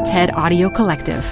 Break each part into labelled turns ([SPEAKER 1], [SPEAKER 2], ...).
[SPEAKER 1] TED Audio Collective.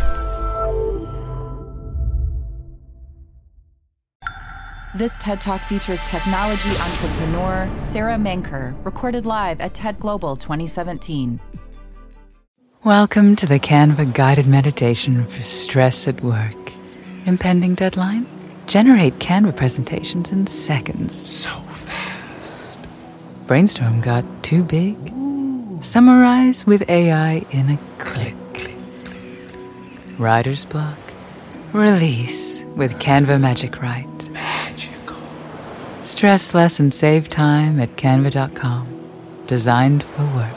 [SPEAKER 2] This TED Talk features technology entrepreneur Sarah Menker, recorded live at TED Global 2017.
[SPEAKER 3] Welcome to the Canva guided meditation for stress at work. Impending deadline? Generate Canva presentations in seconds.
[SPEAKER 4] So fast.
[SPEAKER 3] Brainstorm got too big? Summarize with AI in a click. Writer's block? Release with Canva Magic Write.
[SPEAKER 4] Magical.
[SPEAKER 3] Stress less and save time at canva.com. Designed for work.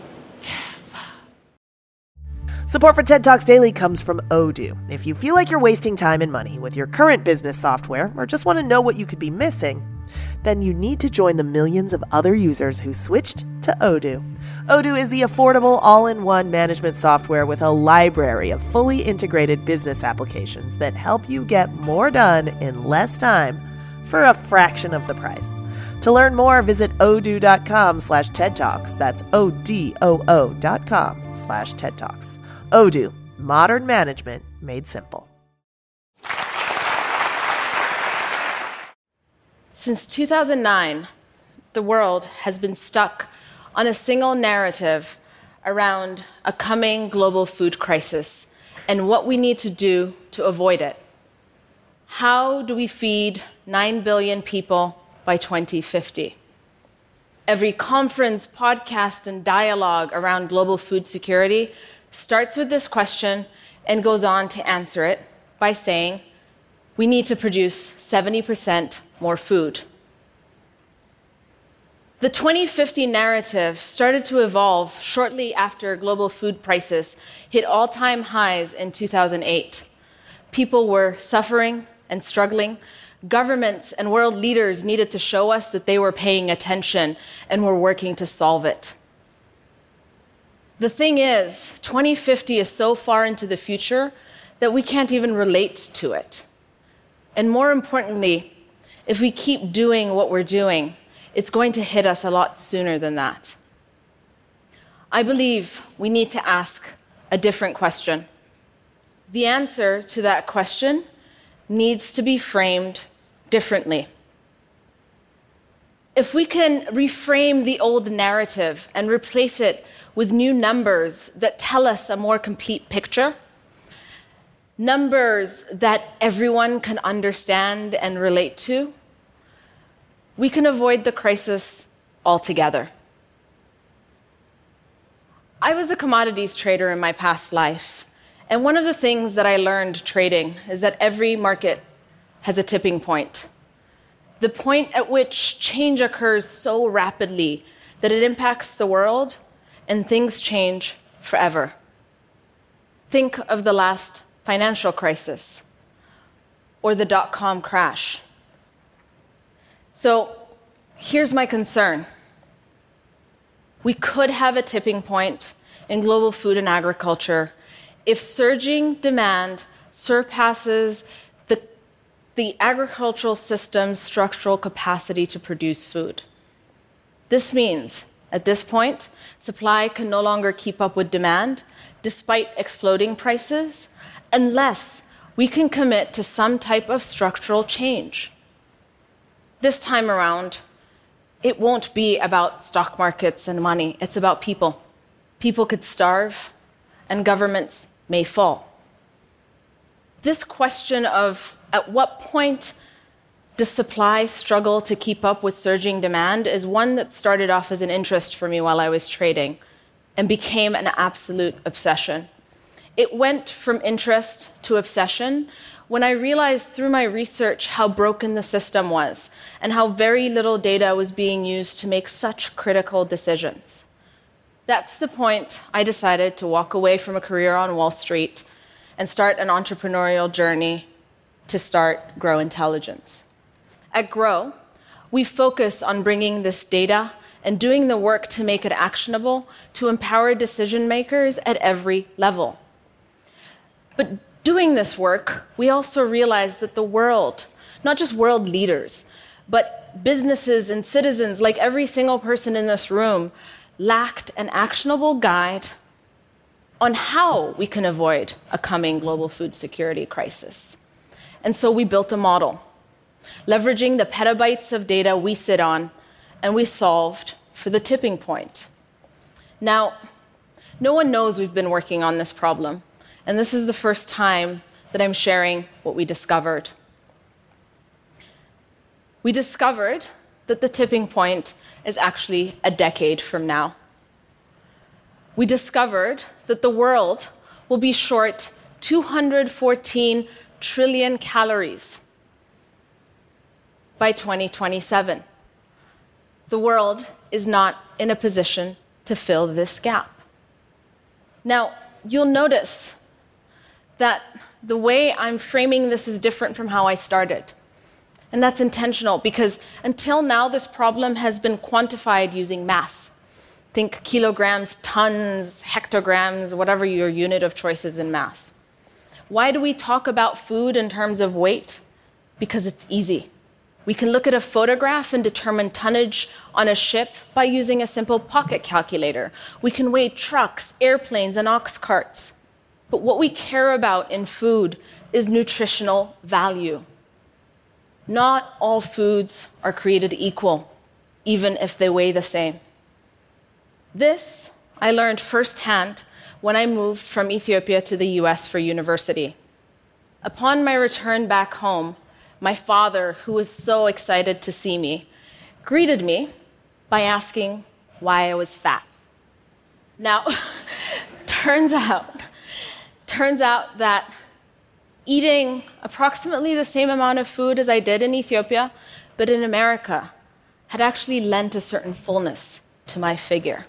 [SPEAKER 5] Support for TED Talks Daily comes from Odoo. If you feel like you're wasting time and money with your current business software or just want to know what you could be missing, then you need to join the millions of other users who switched to Odoo. Odoo is the affordable all-in-one management software with a library of fully integrated business applications that help you get more done in less time for a fraction of the price. To learn more, visit odoo.com/TED Talks. That's ODOO.com/TED Talks. Odoo, modern management made simple.
[SPEAKER 6] Since 2009, the world has been stuck on a single narrative around a coming global food crisis and what we need to do to avoid it. How do we feed 9 billion people by 2050? Every conference, podcast, and dialogue around global food security starts with this question and goes on to answer it by saying, we need to produce 70% more food. The 2050 narrative started to evolve shortly after global food prices hit all-time highs in 2008. People were suffering and struggling. Governments and world leaders needed to show us that they were paying attention and were working to solve it. The thing is, 2050 is so far into the future that we can't even relate to it. And more importantly, if we keep doing what we're doing, it's going to hit us a lot sooner than that. I believe we need to ask a different question. The answer to that question needs to be framed differently. If we can reframe the old narrative and replace it with new numbers that tell us a more complete picture, numbers that everyone can understand and relate to, we can avoid the crisis altogether. I was a commodities trader in my past life, and one of the things that I learned trading is that every market has a tipping point. The point at which change occurs so rapidly that it impacts the world and things change forever. Think of the last financial crisis or the dot-com crash. So here's my concern. We could have a tipping point in global food and agriculture if surging demand surpasses the agricultural system's structural capacity to produce food. This means, at this point, supply can no longer keep up with demand, despite exploding prices, unless we can commit to some type of structural change. This time around, it won't be about stock markets and money. It's about people. People could starve, and governments may fall. This question of at what point does supply struggle to keep up with surging demand is one that started off as an interest for me while I was trading and became an absolute obsession. It went from interest to obsession when I realized through my research how broken the system was and how very little data was being used to make such critical decisions. That's the point I decided to walk away from a career on Wall Street and start an entrepreneurial journey to start Grow Intelligence. At Grow, we focus on bringing this data and doing the work to make it actionable to empower decision makers at every level. But doing this work, we also realize that the world, not just world leaders, but businesses and citizens, like every single person in this room, lacked an actionable guide on how we can avoid a coming global food security crisis. And so we built a model, leveraging the petabytes of data we sit on, and we solved for the tipping point. Now, no one knows we've been working on this problem, and this is the first time that I'm sharing what we discovered. We discovered that the tipping point is actually a decade from now. We discovered that the world will be short 214 trillion calories by 2027. The world is not in a position to fill this gap. Now, you'll notice that the way I'm framing this is different from how I started. And that's intentional because until now, this problem has been quantified using mass. Think kilograms, tons, hectograms, whatever your unit of choice is in mass. Why do we talk about food in terms of weight? Because it's easy. We can look at a photograph and determine tonnage on a ship by using a simple pocket calculator. We can weigh trucks, airplanes, and ox carts. But what we care about in food is nutritional value. Not all foods are created equal, even if they weigh the same. This I learned firsthand when I moved from Ethiopia to the US for university. Upon my return back home, my father, who was so excited to see me, greeted me by asking why I was fat. Now, turns out that eating approximately the same amount of food as I did in Ethiopia, but in America, had actually lent a certain fullness to my figure.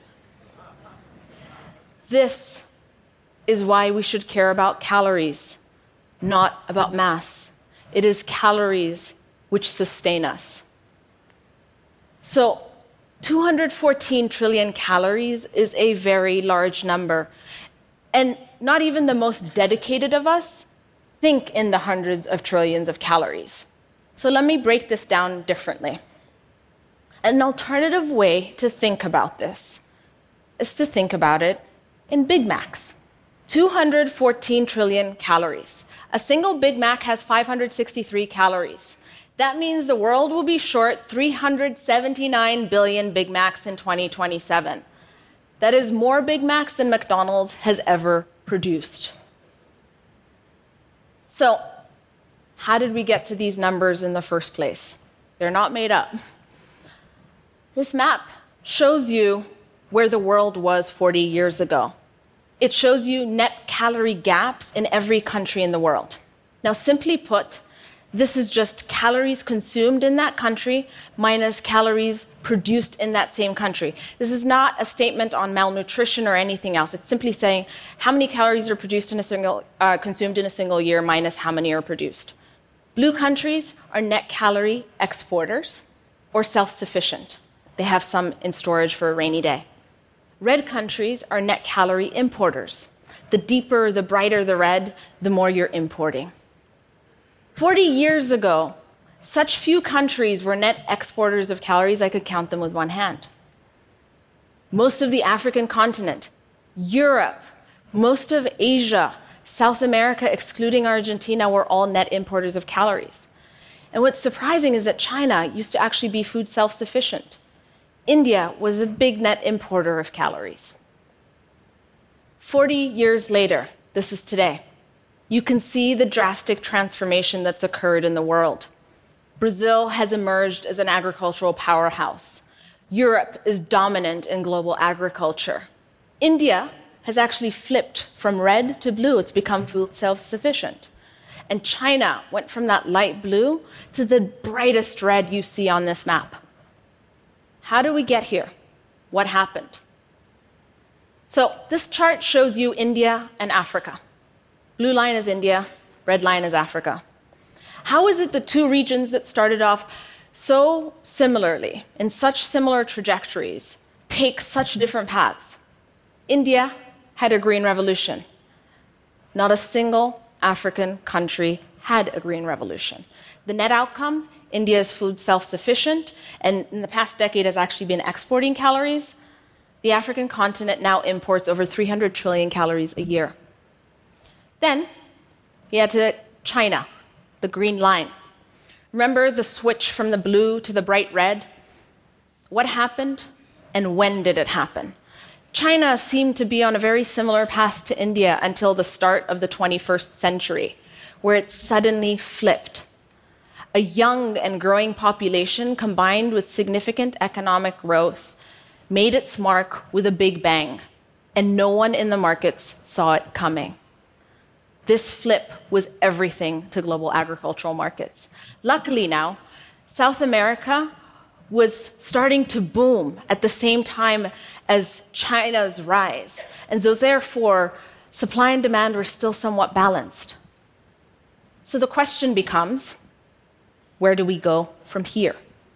[SPEAKER 6] This is why we should care about calories, not about mass. It is calories which sustain us. So, 214 trillion calories is a very large number. And not even the most dedicated of us think in the hundreds of trillions of calories. So let me break this down differently. An alternative way to think about this is to think about it in Big Macs. 214 trillion calories. A single Big Mac has 563 calories. That means the world will be short 379 billion Big Macs in 2027. That is more Big Macs than McDonald's has ever produced. So, how did we get to these numbers in the first place? They're not made up. This map shows you where the world was 40 years ago. It shows you net calorie gaps in every country in the world. Now, simply put, this is just calories consumed in that country minus calories produced in that same country. This is not a statement on malnutrition or anything else. It's simply saying how many calories are produced in a single, consumed in a single year minus how many are produced. Blue countries are net calorie exporters or self-sufficient. They have some in storage for a rainy day. Red countries are net calorie importers. The deeper, the brighter the red, the more you're importing. 40 years ago, such few countries were net exporters of calories I could count them with one hand. Most of the African continent, Europe, most of Asia, South America, excluding Argentina, were all net importers of calories. And what's surprising is that China used to actually be food self-sufficient. India was a big net importer of calories. 40 years later, this is today, you can see the drastic transformation that's occurred in the world. Brazil has emerged as an agricultural powerhouse. Europe is dominant in global agriculture. India has actually flipped from red to blue. It's become food self-sufficient. And China went from that light blue to the brightest red you see on this map. How did we get here? What happened? So this chart shows you India and Africa. Blue line is India, red line is Africa. How is it the two regions that started off so similarly, in such similar trajectories, take such different paths? India had a green revolution. Not a single African country had a green revolution. The net outcome, India is food self-sufficient, and in the past decade has actually been exporting calories. the African continent now imports over 300 trillion calories a year. Then, you had to China, the green line. Remember the switch from the blue to the bright red? What happened and when did it happen? China seemed to be on a very similar path to India until the start of the 21st century, where it suddenly flipped. A young and growing population combined with significant economic growth made its mark with a big bang, and no one in the markets saw it coming. This flip was everything to global agricultural markets. Luckily now, South America was starting to boom at the same time as China's rise. And so therefore, supply and demand were still somewhat balanced. So the question becomes, where do we go from here?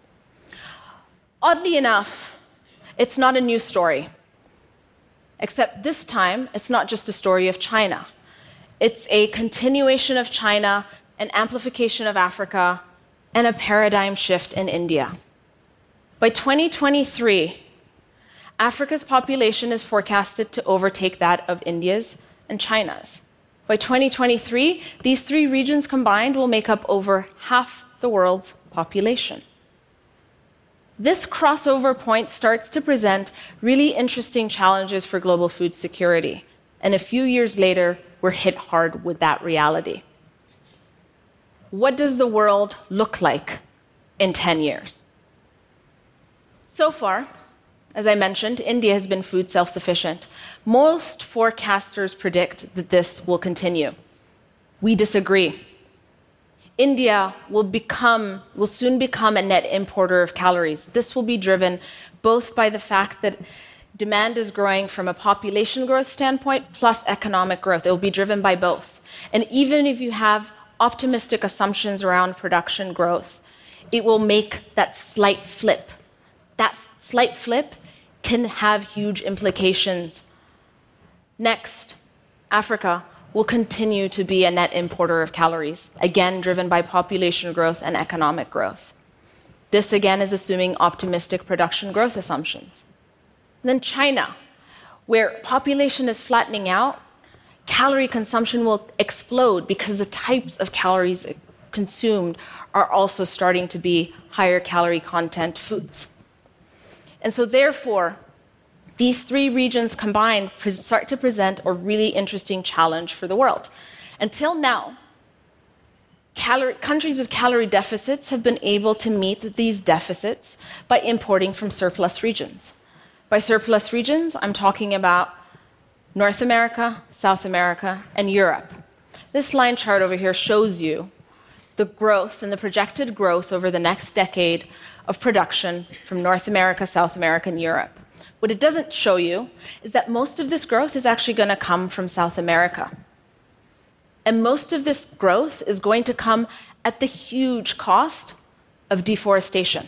[SPEAKER 6] Oddly enough, it's not a new story. Except this time, it's not just a story of China. It's a continuation of China, an amplification of Africa, and a paradigm shift in India. By 2023, Africa's population is forecasted to overtake that of India's and China's. By 2023, these three regions combined will make up over half the world's population. This crossover point starts to present really interesting challenges for global food security. And a few years later, we're hit hard with that reality. What does the world look like in 10 years? So far, as I mentioned, India has been food self-sufficient. Most forecasters predict that this will continue. We disagree. India will soon become a net importer of calories. This will be driven both by the fact that demand is growing from a population growth standpoint plus economic growth. It will be driven by both. And even if you have optimistic assumptions around production growth, it will make that slight flip. That slight flip can have huge implications. Next, Africa will continue to be a net importer of calories, again driven by population growth and economic growth. This again is assuming optimistic production growth assumptions. And then China, where population is flattening out, calorie consumption will explode because the types of calories consumed are also starting to be higher calorie content foods. And so therefore, these three regions combined start to present a really interesting challenge for the world. Until now, countries with calorie deficits have been able to meet these deficits by importing from surplus regions. By surplus regions, I'm talking about North America, South America, and Europe. This line chart over here shows you the growth and the projected growth over the next decade of production from North America, South America, and Europe. What it doesn't show you is that most of this growth is actually going to come from South America. And most of this growth is going to come at the huge cost of deforestation.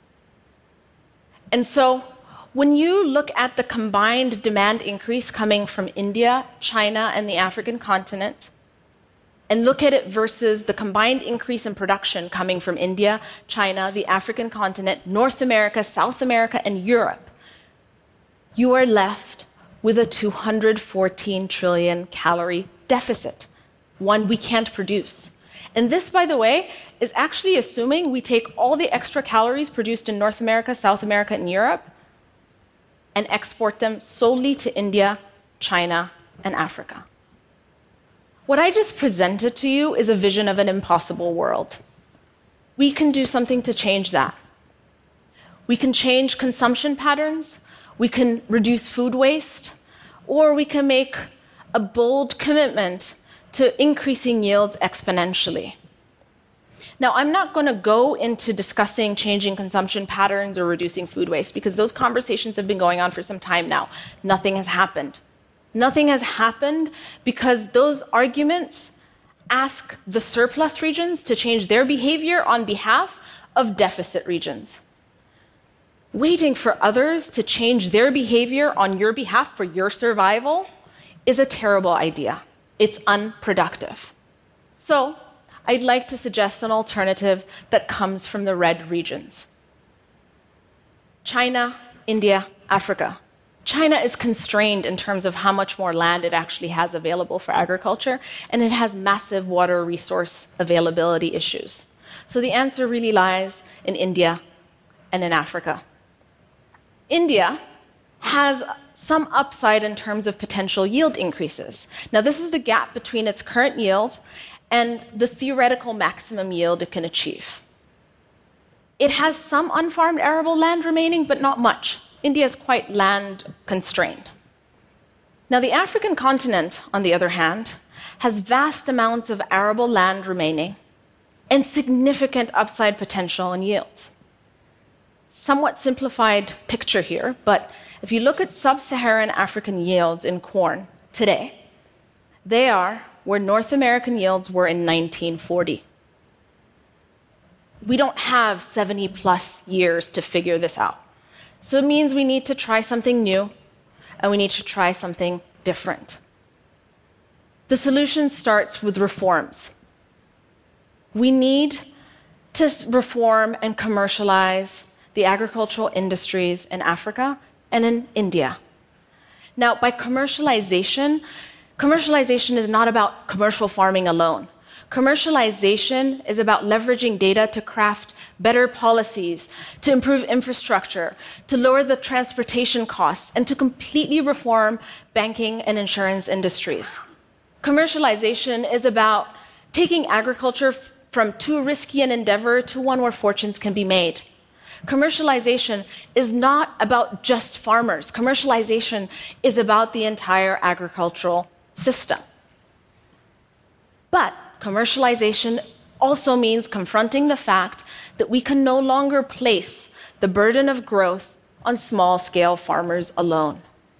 [SPEAKER 6] And so when you look at the combined demand increase coming from India, China, and the African continent, and look at it versus the combined increase in production coming from India, China, the African continent, North America, South America, and Europe, you are left with a 214 trillion calorie deficit, one we can't produce. And this, by the way, is actually assuming we take all the extra calories produced in North America, South America, and Europe and export them solely to India, China, and Africa. What I just presented to you is a vision of an impossible world. We can do something to change that. We can change consumption patterns, we can reduce food waste, or we can make a bold commitment to increasing yields exponentially. Now, I'm not going to go into discussing changing consumption patterns or reducing food waste because those conversations have been going on for some time now. Nothing has happened. Nothing has happened because those arguments ask the surplus regions to change their behavior on behalf of deficit regions. Waiting for others to change their behavior on your behalf for your survival is a terrible idea. It's unproductive. So, I'd like to suggest an alternative that comes from the red regions. China, India, Africa. China is constrained in terms of how much more land it actually has available for agriculture, and it has massive water resource availability issues. So the answer really lies in India and in Africa. India has some upside in terms of potential yield increases. Now, this is the gap between its current yield and the theoretical maximum yield it can achieve. It has some unfarmed arable land remaining, but not much. India is quite land constrained. Now, the African continent, on the other hand, has vast amounts of arable land remaining and significant upside potential in yields. Somewhat simplified picture here, but if you look at sub-Saharan African yields in corn today, they are where North American yields were in 1940. We don't have 70 plus years to figure this out. So it means we need to try something new, and we need to try something different. The solution starts with reforms. We need to reform and commercialize the agricultural industries in Africa and in India. Now, by commercialization is not about commercial farming alone. Commercialization is about leveraging data to craft better policies, to improve infrastructure, to lower the transportation costs, and to completely reform banking and insurance industries. Commercialization is about taking agriculture from too risky an endeavor to one where fortunes can be made. Commercialization is not about just farmers. Commercialization is about the entire agricultural system. But commercialization also means confronting the fact that we can no longer place the burden of growth on small-scale farmers alone.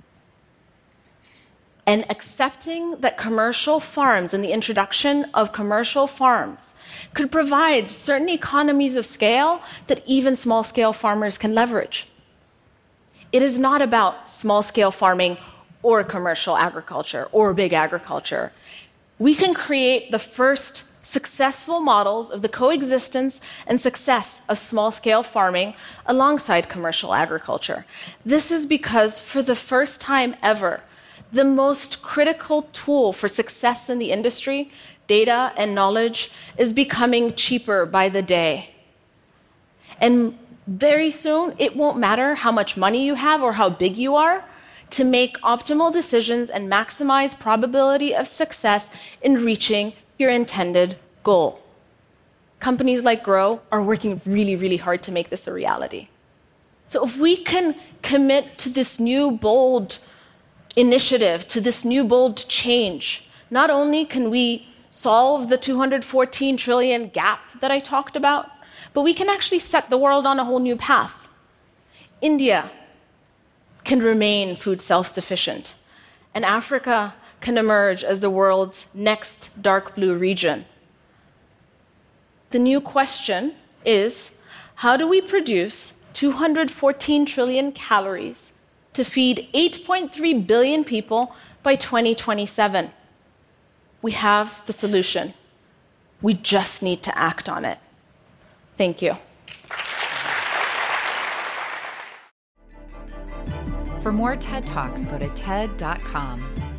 [SPEAKER 6] And accepting that commercial farms and the introduction of commercial farms could provide certain economies of scale that even small-scale farmers can leverage. It is not about small-scale farming or commercial agriculture or big agriculture. We can create the first successful models of the coexistence and success of small-scale farming alongside commercial agriculture. This is because, for the first time ever, the most critical tool for success in the industry, data and knowledge, is becoming cheaper by the day. And very soon, it won't matter how much money you have or how big you are to make optimal decisions and maximize probability of success in reaching your intended goal. Companies like Grow are working really, really hard to make this a reality. So if we can commit to this new bold initiative, to this new bold change, not only can we solve the 214 trillion gap that I talked about, but we can actually set the world on a whole new path. India can remain food self-sufficient, and Africa can emerge as the world's next dark blue region. The new question is, how do we produce 214 trillion calories to feed 8.3 billion people by 2027? We have the solution. We just need to act on it. Thank you.
[SPEAKER 2] For more TED Talks, go to TED.com.